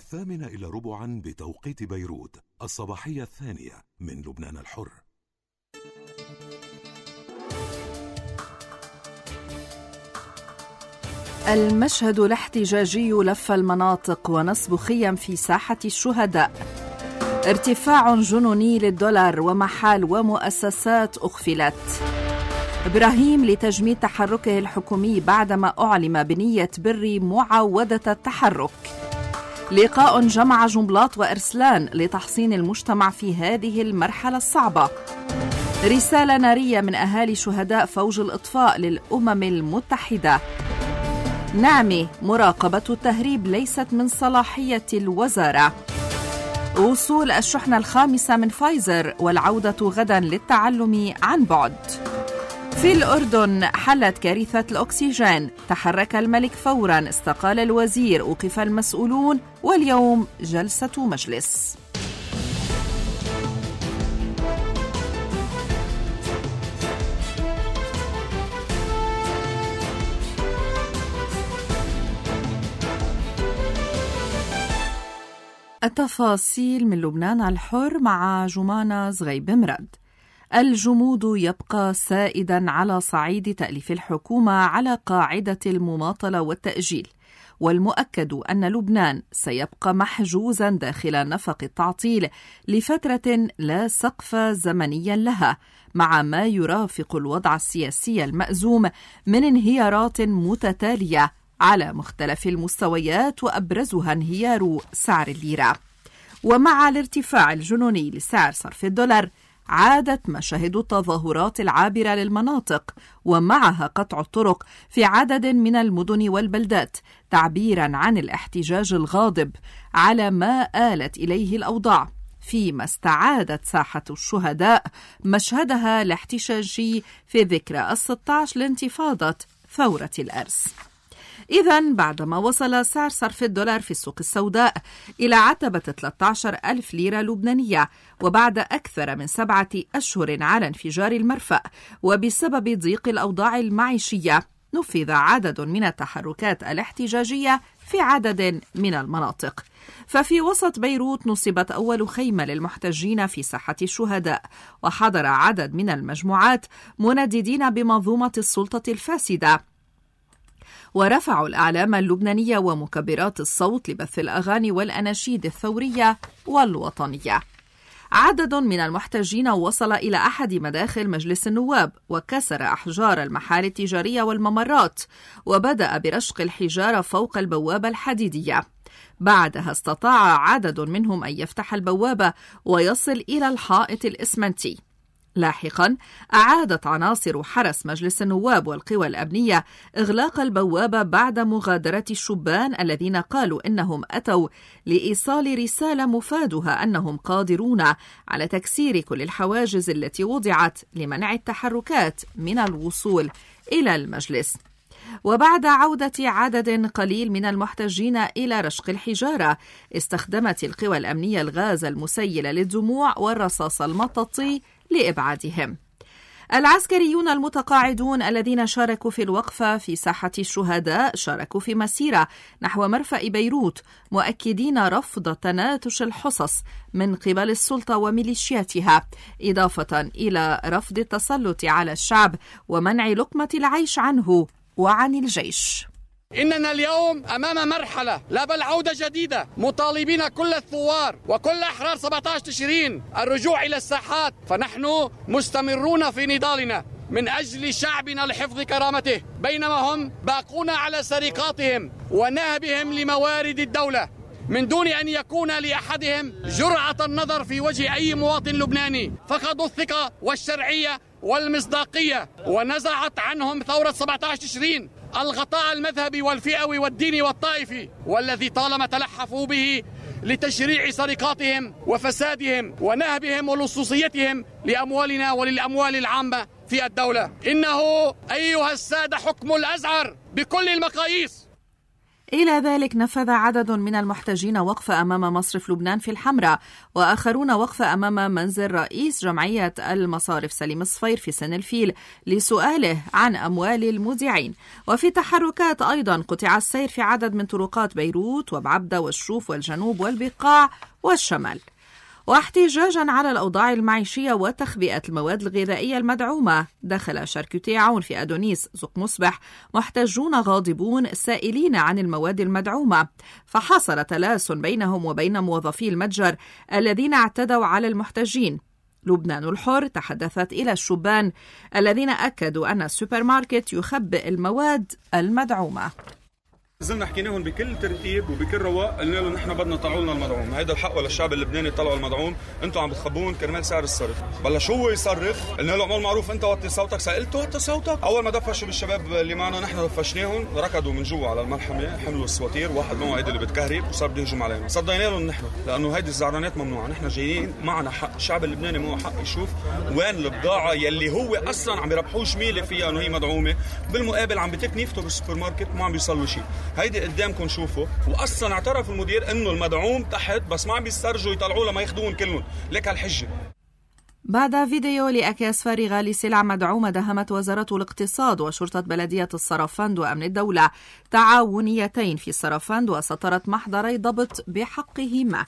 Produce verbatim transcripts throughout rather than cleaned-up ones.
الثامنة إلى ربعا بتوقيت بيروت، الصباحية الثانية من لبنان الحر. المشهد الاحتجاجي لف المناطق ونصب خيم في ساحة الشهداء. ارتفاع جنوني للدولار ومحال ومؤسسات أغفلت. إبراهيم لتجميد تحركه الحكومي بعدما أعلم بنية بري معودة التحرك. لقاء جمع جنبلاط وإرسلان لتحصين المجتمع في هذه المرحلة الصعبة. رسالة نارية من أهالي شهداء فوج الإطفاء للأمم المتحدة. نعمة مراقبة التهريب ليست من صلاحية الوزارة. وصول الشحنة الخامسة من فايزر والعودة غدا للتعلم عن بعد. في الأردن حلت كارثة الأكسجين، تحرك الملك فورا، استقال الوزير، أوقف المسؤولون، واليوم جلسة مجلس. التفاصيل من لبنان الحر مع جمانة زغيب مرد. الجمود يبقى سائدا على صعيد تأليف الحكومة على قاعدة المماطلة والتأجيل، والمؤكد أن لبنان سيبقى محجوزا داخل نفق التعطيل لفترة لا سقف زمنيا لها، مع ما يرافق الوضع السياسي المأزوم من انهيارات متتالية على مختلف المستويات، وأبرزها انهيار سعر الليرة. ومع الارتفاع الجنوني لسعر صرف الدولار عادت مشاهد التظاهرات العابرة للمناطق، ومعها قطع الطرق في عدد من المدن والبلدات، تعبيرا عن الاحتجاج الغاضب على ما آلت إليه الأوضاع، فيما استعادت ساحة الشهداء مشهدها الاحتجاجي في ذكرى الستة عشر لانتفاضة ثورة الأرز. إذن بعدما وصل سعر صرف الدولار في السوق السوداء إلى عتبة ثلاثة عشر ألف ليرة لبنانية، وبعد أكثر من سبعة أشهر على انفجار المرفأ وبسبب ضيق الأوضاع المعيشية، نفذ عدد من التحركات الاحتجاجية في عدد من المناطق. ففي وسط بيروت نصبت أول خيمة للمحتجين في ساحة الشهداء، وحضر عدد من المجموعات منددين بمنظومة السلطة الفاسدة، ورفعوا الأعلام اللبنانية ومكبرات الصوت لبث الأغاني والأناشيد الثورية والوطنية. عدد من المحتجين وصل إلى أحد مداخل مجلس النواب وكسر أحجار المحال التجارية والممرات، وبدأ برشق الحجارة فوق البوابة الحديدية. بعدها استطاع عدد منهم أن يفتح البوابة ويصل إلى الحائط الإسمنتي. لاحقا أعادت عناصر حرس مجلس النواب والقوى الأمنية إغلاق البوابة بعد مغادرة الشبان الذين قالوا إنهم أتوا لإيصال رسالة مفادها أنهم قادرون على تكسير كل الحواجز التي وضعت لمنع التحركات من الوصول إلى المجلس. وبعد عودة عدد قليل من المحتجين إلى رشق الحجارة، استخدمت القوى الأمنية الغاز المسيل للدموع والرصاص المطاطي لإبعادهم. العسكريون المتقاعدون الذين شاركوا في الوقفة في ساحة الشهداء شاركوا في مسيرة نحو مرفأ بيروت، مؤكدين رفض تناتش الحصص من قبل السلطة وميليشياتها، إضافة إلى رفض التسلط على الشعب ومنع لقمة العيش عنه وعن الجيش. إننا اليوم أمام مرحلة لا بل عودة جديدة، مطالبين كل الثوار وكل أحرار سبعة عشر تشرين الرجوع إلى الساحات، فنحن مستمرون في نضالنا من أجل شعبنا لحفظ كرامته، بينما هم باقون على سرقاتهم ونهبهم لموارد الدولة من دون أن يكون لأحدهم جرعة النظر في وجه أي مواطن لبناني. فقدوا الثقة والشرعية والمصداقية، ونزعت عنهم ثورة سبعة عشر تشرين الغطاء المذهبي والفئوي والديني والطائفي، والذي طالما تلحفوا به لتشريع سرقاتهم وفسادهم ونهبهم ولصوصيتهم لأموالنا وللأموال العامة في الدولة. إنه أيها السادة حكم الأزعر بكل المقاييس. إلى ذلك نفذ عدد من المحتجين وقفة أمام مصرف لبنان في الحمراء، وآخرون وقفة أمام منزل رئيس جمعية المصارف سليم الصفير في سن الفيل لسؤاله عن أموال المودعين. وفي تحركات أيضا قطع السير في عدد من طرقات بيروت وبعبدة والشوف والجنوب والبقاع والشمال. واحتجاجا على الأوضاع المعيشية وتخبئة المواد الغذائية المدعومة، دخل شركتي عون في أدونيس زق مصبح محتجون غاضبون سائلين عن المواد المدعومة، فحصل تلاسن بينهم وبين موظفي المتجر الذين اعتدوا على المحتجين. لبنان الحر تحدثت إلى الشبان الذين أكدوا أن السوبر ماركت يخبئ المواد المدعومة. نزلنا حكيناهم بكل ترتيب وبكل رواق، قلنا لهم نحن بدنا طلعوا لنا المدعوم، هيدا الحق ولا الشعب اللبناني طلعوا المدعوم، انتم عم بتخبون كرمال سعر الصرف. بلش هو يصرخ، قلنا له اعمل معروف انت وطي صوتك، سالته وطي صوتك. اول ما دفشوا بالشباب اللي معنا نحن دفشناهم، ركضوا من جوا على الملحمه، حملوا السواتير، واحد معه هيدا اللي بتكهرب وصار بده يهجم علينا. صدينا لهم نحن لانه هيدي الزعرانات ممنوعه، نحن جايين معنا حق، الشعب اللبناني معه حق يشوف وين البضاعه يلي هو اصلا عم يربحوا شميله فيها انه هي مدعومه، بالمقابل عم بتكنيفته بالسوبر ماركت ما عم بيصلوا شيء. هيدي قدامكم شوفوا، واصلا اعترف المدير انه المدعوم تحت بس ما عم بيسترجوا يطلعوا لما ياخذون كلهم، لك هالحجه. بعد فيديو لأكياس فارغة لسلع مدعومة دهمت وزارة الاقتصاد وشرطة بلدية الصرافند وأمن الدولة تعاونيتين في الصرافند وسطرت محضري ضبط بحقهما.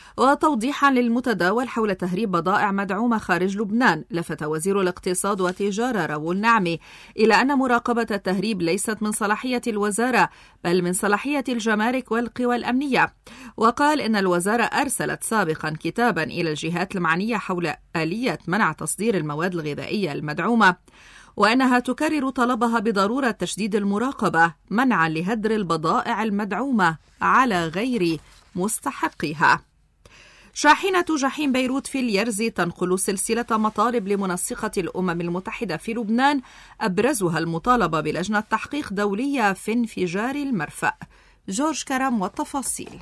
وتوضيحا للمتداول حول تهريب بضائع مدعومة خارج لبنان، لفت وزير الاقتصاد والتجارة راؤول نعمي إلى أن مراقبة التهريب ليست من صلاحية الوزارة بل من صلاحية الجمارك والقوى الأمنية. وقال إن الوزارة أرسلت سابقا كتابا إلى الجهات المعنية حول آلية منع تصدير المواد الغذائية المدعومة، وأنها تكرر طلبها بضرورة تشديد المراقبة منعا لهدر البضائع المدعومة على غير مستحقها. شاحنة جحيم بيروت في اليرز تنقل سلسلة مطالب لمنسقة الأمم المتحدة في لبنان، أبرزها المطالبة بلجنة تحقيق دولية في انفجار المرفأ. جورج كرم والتفاصيل.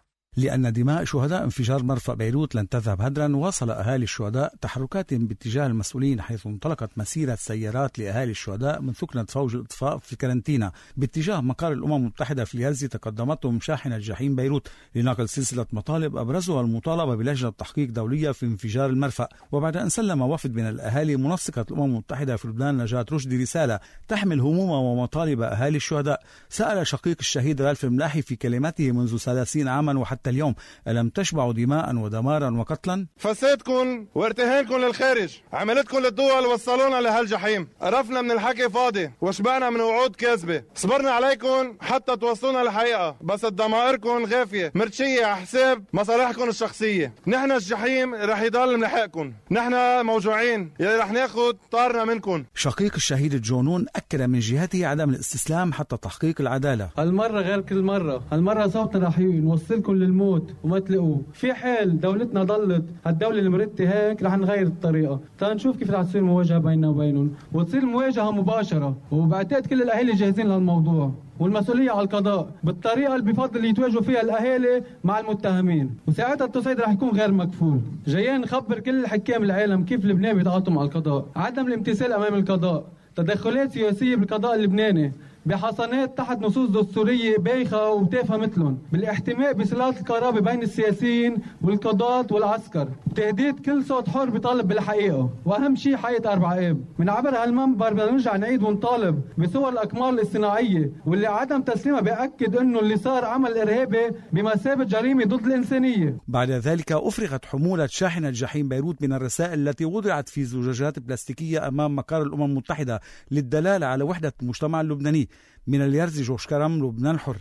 لأن دماء شهداء انفجار مرفأ بيروت لن تذهب هدرا، واصل أهالي الشهداء تحركات باتجاه المسؤولين، حيث انطلقت مسيرة سيارات لأهالي الشهداء من ثكنة فوج الإطفاء في كارنتينا باتجاه مقر الأمم المتحدة في اليرز. تقدمتهم شاحنة جحيم بيروت لنقل سلسلة مطالب أبرزها المطالبة بلجنة تحقيق دولية في انفجار المرفأ. وبعد أن سلم وفد من الأهالي منسقة الأمم المتحدة في لبنان نجاة رشدي رسالة تحمل هموم ومطالب أهالي الشهداء، سأل شقيق الشهيد رالف الملاحي في كلمته منذ ثلاثين عاما وحتى اليوم: ألم تشبعوا دماء ودمارا وقتلا؟ فسادكم وارتهانكم للخارج عملتكم للدول وصلونا لهالجحيم. قرفنا من الحكي فاضي وشبعنا من وعود كاذبة. صبرنا عليكم حتى توصلونا للحقيقة، بس ضمائركم غافية مرشية على حساب مصالحكم الشخصية. نحن الجحيم رح يضل ملحقكم، نحن موجوعين يلي رح ناخد طارنا منكم. شقيق الشهيد الجونون أكد من جهته عدم الاستسلام حتى تحقيق العدالة. هالمرة غير كل مرة، هالمرة صوتنا رح نوصلكم للموت وما تلاقوه. في حال دولتنا ضلت هالدولة المرتة هيك رح نغير الطريقة، تنشوف كيف رح تصير مواجهة بيننا وبينهم، وتصير مواجهة مباشرة. وبعتقد كل الأهالي جاهزين لهالموضوع، والمسؤولية على القضاء بالطريقة اللي بفضل يتواجهوا فيها الأهالي مع المتهمين، وساعتها التصعيد رح يكون غير مكفول. جايين نخبر كل الحكام العالم كيف لبنان بيتعاطوا مع القضاء، عدم الامتثال أمام القضاء، تدخلات سياسية بالقضاء اللبناني بحصانات تحت نصوص دستورية بايخة وتافهة مثلهم، بالاحتماء بصلات القرابة بين السياسيين والقضاة والعسكر، تهديد كل صوت حر بيطالب بالحقيقة، وأهم شيء حقيقة أربع آب. من عبر هالمنبر بدنا نرجع نعيد ونطالب بصور الأقمار الاصطناعية، واللي عدم تسليمها بيأكد إنه اللي صار عمل إرهابي بمثابة جريمة ضد الإنسانية. بعد ذلك أفرغت حمولة شاحنة جحيم بيروت من الرسائل التي وضعت في زجاجات بلاستيكية أمام مقر الأمم المتحدة للدلالة على وحدة المجتمع اللبناني. من اليرز جورج كرم، لبنان الحر.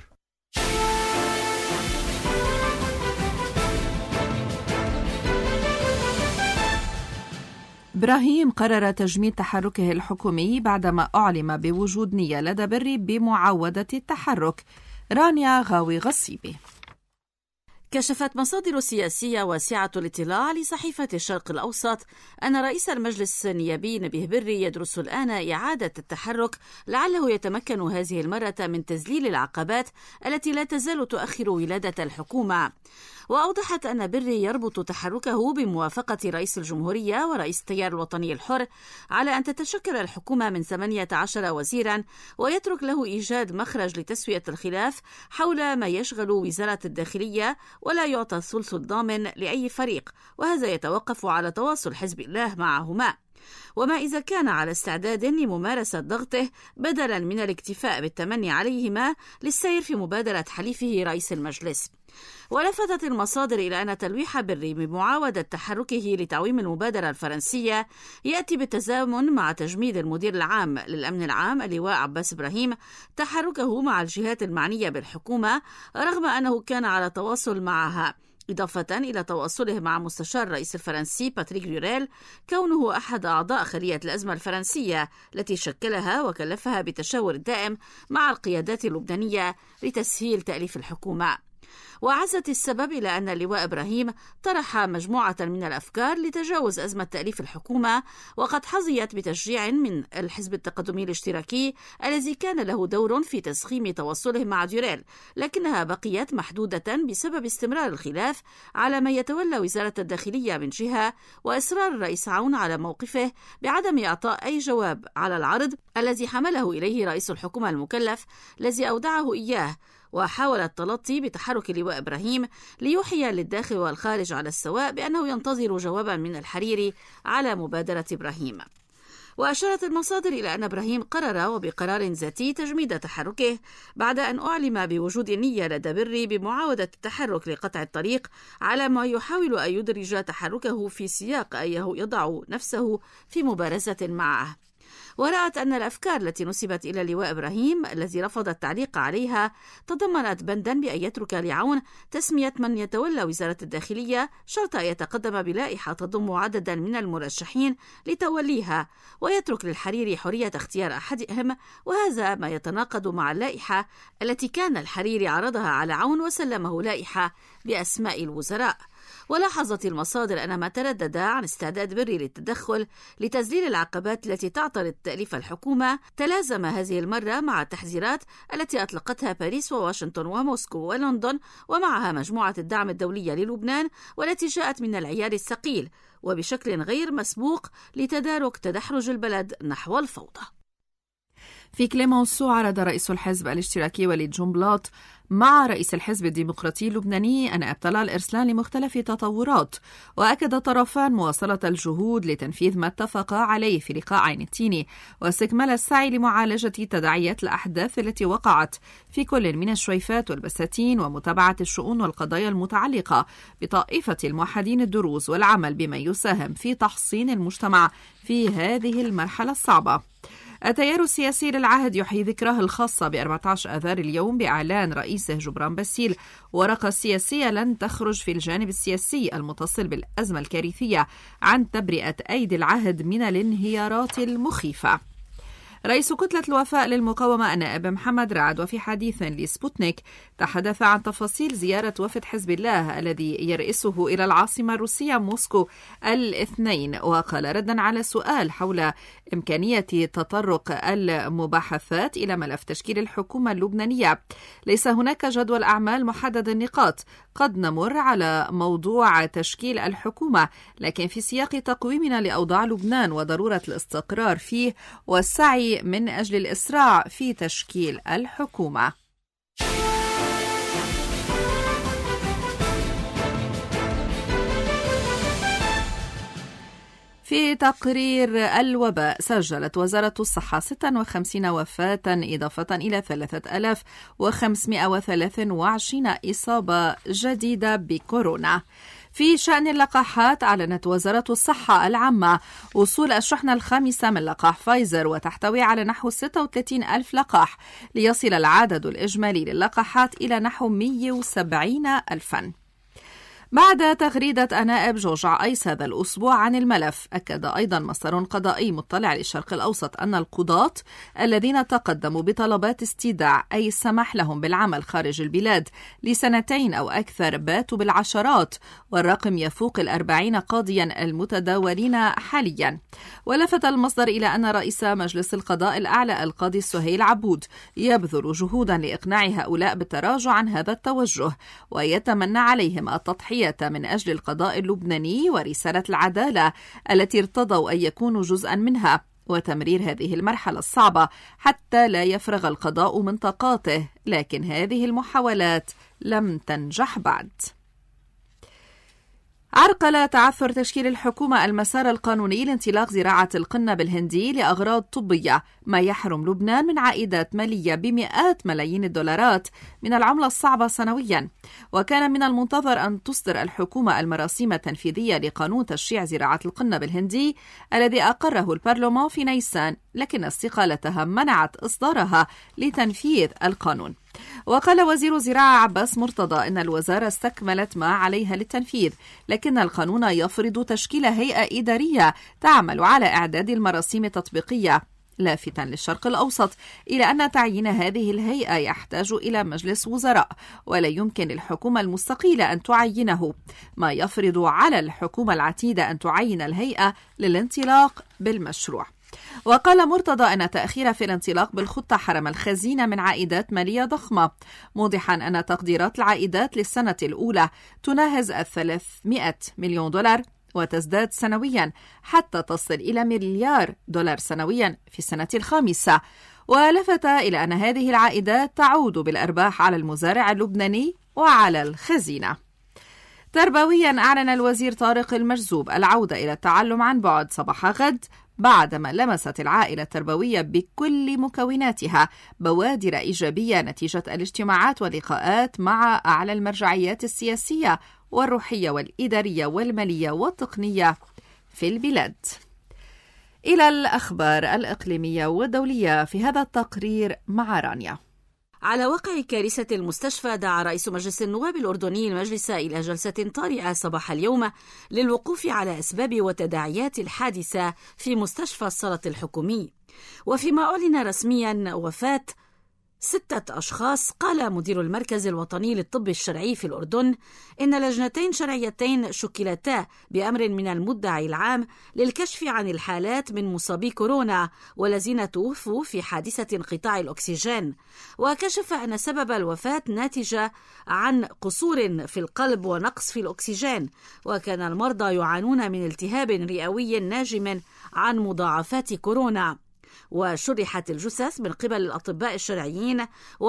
إبراهيم قرر تجميد تحركه الحكومي بعدما أعلم بوجود نية لدى بري بمعاودة التحرك. رانيا غاوي غصيبي. كشفت مصادر سياسية واسعة الاطلاع لصحيفة الشرق الأوسط أن رئيس المجلس النيابي نبيه بري يدرس الآن إعادة التحرك لعله يتمكن هذه المرة من تذليل العقبات التي لا تزال تؤخر ولادة الحكومة. وأوضحت أن بري يربط تحركه بموافقة رئيس الجمهورية ورئيس التيار الوطني الحر على أن تتشكل الحكومة من ثمانية عشر وزيرا، ويترك له إيجاد مخرج لتسوية الخلاف حول ما يشغل وزارة الداخلية، ولا يعطى الثلث الضامن لأي فريق، وهذا يتوقف على تواصل حزب الله معهما. وما إذا كان على استعداد لممارسة ضغطه بدلا من الاكتفاء بالتمني عليهما للسير في مبادرة حليفه رئيس المجلس. ولفتت المصادر إلى أن تلويح بري بمعاودة تحركه لتعويم المبادرة الفرنسية يأتي بالتزامن مع تجميد المدير العام للأمن العام اللواء عباس إبراهيم تحركه مع الجهات المعنية بالحكومة، رغم أنه كان على تواصل معها، إضافة إلى تواصله مع مستشار الرئيس الفرنسي باتريك لوريل كونه أحد أعضاء خلية الأزمة الفرنسية التي شكلها وكلفها بالتشاور الدائم مع القيادات اللبنانية لتسهيل تأليف الحكومة. وعزت السبب إلى أن اللواء إبراهيم طرح مجموعة من الأفكار لتجاوز أزمة تأليف الحكومة، وقد حظيت بتشجيع من الحزب التقدمي الاشتراكي الذي كان له دور في تسخيم تواصله مع ديوريل، لكنها بقيت محدودة بسبب استمرار الخلاف على ما يتولى وزارة الداخلية من جهة، وإصرار الرئيس عون على موقفه بعدم إعطاء أي جواب على العرض الذي حمله إليه رئيس الحكومة المكلف الذي أودعه إياه. وحاول التلطي بتحرك اللواء إبراهيم ليوحي للداخل والخارج على السواء بأنه ينتظر جوابا من الحريري على مبادرة إبراهيم. وأشارت المصادر إلى أن إبراهيم قرر وبقرار ذاتي تجميد تحركه بعد أن أعلم بوجود النية لدى بري بمعاودة التحرك لقطع الطريق، على ما يحاول أن يدرج تحركه في سياق أنه يضع نفسه في مبارزة معه. ورأت أن الأفكار التي نسبت إلى اللواء إبراهيم الذي رفض التعليق عليها تضمنت بندا بأن يترك لعون تسمية من يتولى وزارة الداخلية شرط أن يتقدم بلائحة تضم عددا من المرشحين لتوليها، ويترك للحريري حرية اختيار أحدهم، وهذا ما يتناقض مع اللائحة التي كان الحريري عرضها على عون وسلمه لائحة بأسماء الوزراء. ولاحظت المصادر أن ما تردد عن استعداد بري للتدخل لتذليل العقبات التي تعترض تأليف الحكومة تلازم هذه المرة مع التحذيرات التي أطلقتها باريس وواشنطن وموسكو ولندن، ومعها مجموعة الدعم الدولية للبنان، والتي جاءت من العيار الثقيل وبشكل غير مسبوق لتدارك تدحرج البلد نحو الفوضى. في كليمونسو عرض رئيس الحزب الاشتراكي وليد جنبلاط مع رئيس الحزب الديمقراطي اللبناني أن ابتلع الإرسال لمختلف تطورات، وأكد الطرفان مواصلة الجهود لتنفيذ ما اتفقا عليه في لقاء عين التيني، واستكمال السعي لمعالجة تداعيات الأحداث التي وقعت في كل من الشويفات والبساتين، ومتابعة الشؤون والقضايا المتعلقة بطائفة الموحدين الدروز، والعمل بما يساهم في تحصين المجتمع في هذه المرحلة الصعبة. التيار السياسي للعهد يحيي ذكراه الخاصة ب أربعة عشر آذار اليوم بإعلان رئيسه جبران باسيل ورقة سياسية لن تخرج في الجانب السياسي المتصل بالأزمة الكارثية عن تبرئة أيدي العهد من الانهيارات المخيفة. رئيس كتلة الوفاء للمقاومة النائب محمد رعد وفي حديث لسبوتنيك تحدث عن تفاصيل زيارة وفد حزب الله الذي يرئسه إلى العاصمة الروسية موسكو الاثنين، وقال ردا على سؤال حول إمكانية تطرق المباحثات إلى ملف تشكيل الحكومة اللبنانية: ليس هناك جدول أعمال محدد النقاط، قد نمر على موضوع تشكيل الحكومة، لكن في سياق تقويمنا لأوضاع لبنان وضرورة الاستقرار فيه والسعي من أجل الإسراع في تشكيل الحكومة. في تقرير الوباء سجلت وزارة الصحة ستة وخمسين وفاة إضافة إلى ثلاثة آلاف وخمسمائة وثلاثة وعشرين إصابة جديدة بكورونا. في شأن اللقاحات، أعلنت وزارة الصحة العامة وصول الشحنة الخامسة من لقاح فايزر، وتحتوي على نحو ستة وثلاثين ألف لقاح، ليصل العدد الإجمالي للقاحات إلى نحو مئة وسبعين ألفاً. بعد تغريدة النائب جورج عائس هذا الأسبوع عن الملف، أكد أيضا مصدر قضائي مطلع للشرق الأوسط أن القضاة الذين تقدموا بطلبات استيداع أي السمح لهم بالعمل خارج البلاد لسنتين أو أكثر باتوا بالعشرات، والرقم يفوق الأربعين قاضيا المتداولين حاليا. ولفت المصدر إلى أن رئيس مجلس القضاء الأعلى القاضي سهيل عبود يبذل جهودا لإقناع هؤلاء بالتراجع عن هذا التوجه، ويتمنى عليهم التضحية من أجل القضاء اللبناني ورسالة العدالة التي ارتضوا أن يكونوا جزءا منها، وتمرير هذه المرحلة الصعبة حتى لا يفرغ القضاء من طاقاته، لكن هذه المحاولات لم تنجح بعد. عرقل تعثر تشكيل الحكومة المسار القانوني لانطلاق زراعة القنة بالهندي لأغراض طبية، ما يحرم لبنان من عائدات مالية بمئات ملايين الدولارات من العملة الصعبة سنويا. وكان من المنتظر أن تصدر الحكومة المراسيم التنفيذية لقانون تشريع زراعة القنة بالهندي الذي أقره البرلمان في نيسان، لكن استقالتها منعت إصدارها لتنفيذ القانون. وقال وزير الزراعة عباس مرتضى إن الوزارة استكملت ما عليها للتنفيذ، لكن القانون يفرض تشكيل هيئة إدارية تعمل على إعداد المراسيم التطبيقية، لافتا للشرق الأوسط إلى أن تعيين هذه الهيئة يحتاج إلى مجلس وزراء، ولا يمكن للحكومة المستقيلة أن تعينه، ما يفرض على الحكومة العتيدة أن تعين الهيئة للانطلاق بالمشروع. وقال مرتضى أن تأخير في الانطلاق بالخطة حرم الخزينة من عائدات مالية ضخمة، موضحا أن تقديرات العائدات للسنة الأولى تناهز ثلاثمئة مليون دولار وتزداد سنويا حتى تصل إلى مليار دولار سنويا في السنة الخامسة. ولفت إلى أن هذه العائدات تعود بالأرباح على المزارع اللبناني وعلى الخزينة. تربويا أعلن الوزير طارق المجذوب العودة إلى التعلم عن بعد صباح غد، بعدما لمست العائلة التربوية بكل مكوناتها بوادر إيجابية نتيجة الاجتماعات واللقاءات مع أعلى المرجعيات السياسية والروحية والإدارية والمالية والتقنية في البلاد. إلى الأخبار الإقليمية والدولية في هذا التقرير مع رانيا. على وقع كارثة المستشفى، دعا رئيس مجلس النواب الأردني المجلس إلى جلسة طارئة صباح اليوم للوقوف على أسباب وتداعيات الحادثة في مستشفى الصلت الحكومي. وفيما أعلن رسميا وفاة ستة أشخاص، قال مدير المركز الوطني للطب الشرعي في الأردن إن لجنتين شرعيتين شكلتا بأمر من المدعي العام للكشف عن الحالات من مصابي كورونا والذين توفوا في حادثة انقطاع الأكسجين، وكشف أن سبب الوفاة ناتجة عن قصور في القلب ونقص في الأكسجين، وكان المرضى يعانون من التهاب رئوي ناجم عن مضاعفات كورونا. وشرحت الجثث من قبل الأطباء الشرعيين،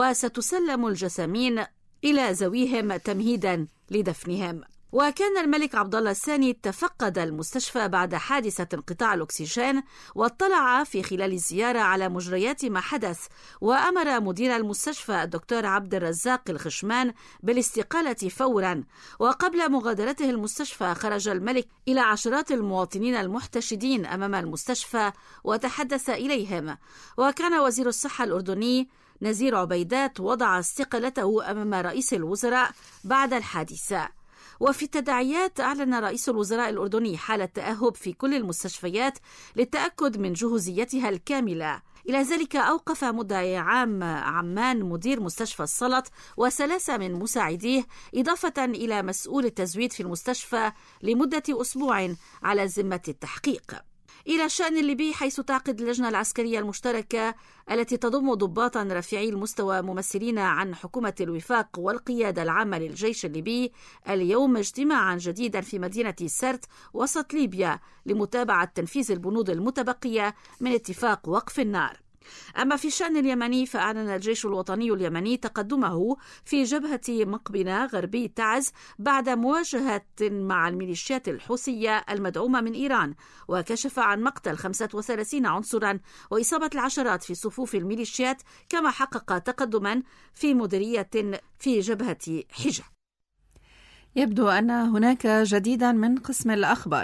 وستسلم الجثامين إلى ذويهم تمهيدا لدفنهم. وكان الملك عبد الله الثاني تفقد المستشفى بعد حادثة انقطاع الأكسجين، واطلع في خلال الزيارة على مجريات ما حدث، وأمر مدير المستشفى الدكتور عبد الرزاق الخشمان بالاستقالة فورا. وقبل مغادرته المستشفى خرج الملك إلى عشرات المواطنين المحتشدين أمام المستشفى وتحدث إليهم. وكان وزير الصحة الأردني نزير عبيدات وضع استقالته أمام رئيس الوزراء بعد الحادثة. وفي التداعيات، أعلن رئيس الوزراء الأردني حالة تأهب في كل المستشفيات للتأكد من جهوزيتها الكاملة. إلى ذلك أوقف مدعي عام عمان مدير مستشفى الصلت وثلاثة من مساعديه، إضافة إلى مسؤول التزويد في المستشفى لمدة أسبوع على ذمة التحقيق. إلى الشأن الليبي، حيث تعقد اللجنة العسكرية المشتركة التي تضم ضباطا رفيعي المستوى ممثلين عن حكومة الوفاق والقيادة العامة للجيش الليبي اليوم اجتماعا جديدا في مدينة سرت وسط ليبيا لمتابعة تنفيذ البنود المتبقية من اتفاق وقف النار. أما في الشأن اليمني، فأعلن الجيش الوطني اليمني تقدمه في جبهة مقبنة غربي تعز بعد مواجهة مع الميليشيات الحوثية المدعومة من إيران، وكشف عن مقتل خمسة وثلاثين عنصرا وإصابة العشرات في صفوف الميليشيات، كما حقق تقدما في مديرية في جبهة حجة. يبدو أن هناك جديدا من قسم الأخبار.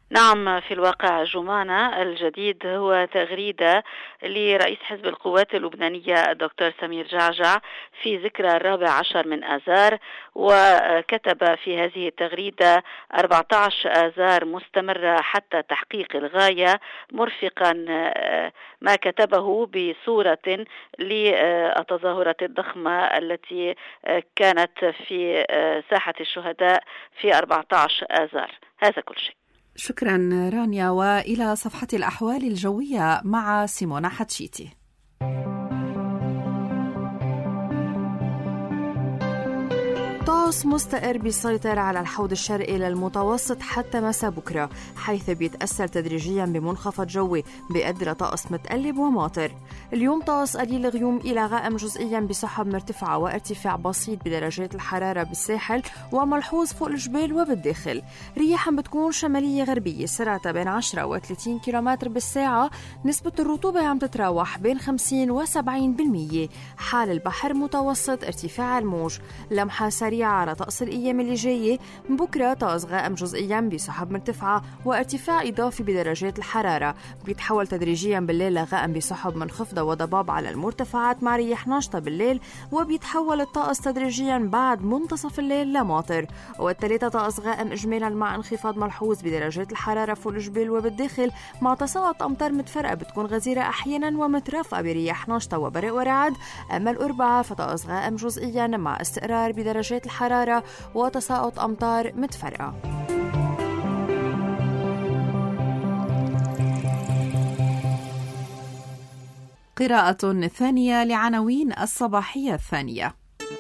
نعم، في الواقع جمانة الجديد هو تغريدة لرئيس حزب القوات اللبنانية الدكتور سمير جعجع في ذكرى الرابع عشر من آذار، وكتب في هذه التغريدة أربعة عشر آذار مستمرة حتى تحقيق الغاية، مرفقا ما كتبه بصورة للتظاهرات الضخمة التي كانت في ساحة الشهداء في أربعة عشر آذار. هذا كل شيء. شكرا رانيا، وإلى صفحة الأحوال الجوية مع سيمونا حتشيتي. طقس مستقر بيسيطر على الحوض الشرقي للمتوسط حتى مساء بكرة، حيث بيتأثر تدريجيا بمنخفض جوي بيؤدي لطقس متقلب وماطر. اليوم طقس قليل غيوم إلى غائم جزئيا بسحب مرتفعة وارتفاع بسيط بدرجات الحرارة بالساحل وملحوظ فوق الجبال وبالداخل. رياح بتكون شمالية غربية سرعتها بين عشرة وثلاثين كيلومتر بالساعة. نسبة الرطوبة عم تتراوح بين خمسين وسبعين بالمية. حال البحر متوسط ارتفاع الموج. لمحة سريعة على طقس الأيام اللي جاية. بكرة طقس غائم جزئيا بسحب مرتفعة وارتفاع إضافي بدرجات الحرارة. بيتحول تدريجيا بالليل لغائم بسحب منخفضة وضباب على المرتفعات مع رياح ناشطة بالليل، وبيتحول الطقس تدريجيا بعد منتصف الليل لماطر. والثلاثة طقس غائم إجمالا مع انخفاض ملحوظ بدرجات الحرارة فوق الجبال وبالداخل، مع تساقط أمطار متفرقة بتكون غزيرة أحيانا ومترافقة برياح ناشطة وبرق ورعد. أما الأربعاء فطقس غائم جزئيا مع استقرار بدرجات الحرارة وتساقط أمطار متفرقة. قراءة ثانية لعناوين الصباحية الثانية.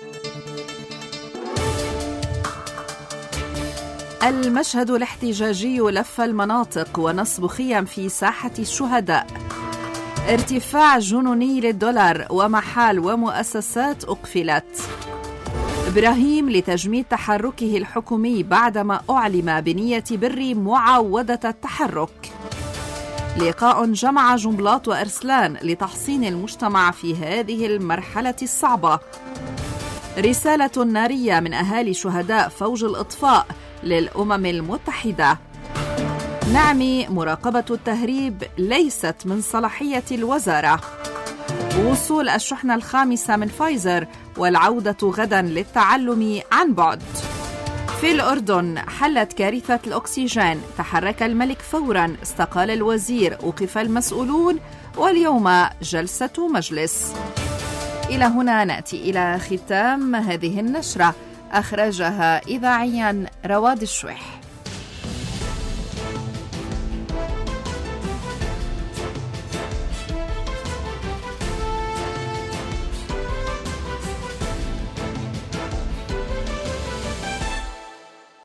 المشهد الاحتجاجي لف المناطق ونصب خيم في ساحة الشهداء. ارتفاع جنوني للدولار ومحال ومؤسسات أقفلت. إبراهيم لتجميد تحركه الحكومي بعدما أعلم بنية بري معودة التحرك. لقاء جمع جنبلاط وأرسلان لتحصين المجتمع في هذه المرحلة الصعبة. رسالة نارية من أهالي شهداء فوج الإطفاء للأمم المتحدة. نعمي مراقبة التهريب ليست من صلاحية الوزارة. وصول الشحنة الخامسة من فايزر والعودة غدا للتعلم عن بعد. في الأردن حلت كارثة الأكسجين، تحرك الملك فورا، استقال الوزير، أوقف المسؤولون، واليوم جلسة مجلس. إلى هنا نأتي إلى ختام هذه النشرة، أخرجها إذاعيا رواد الشويح.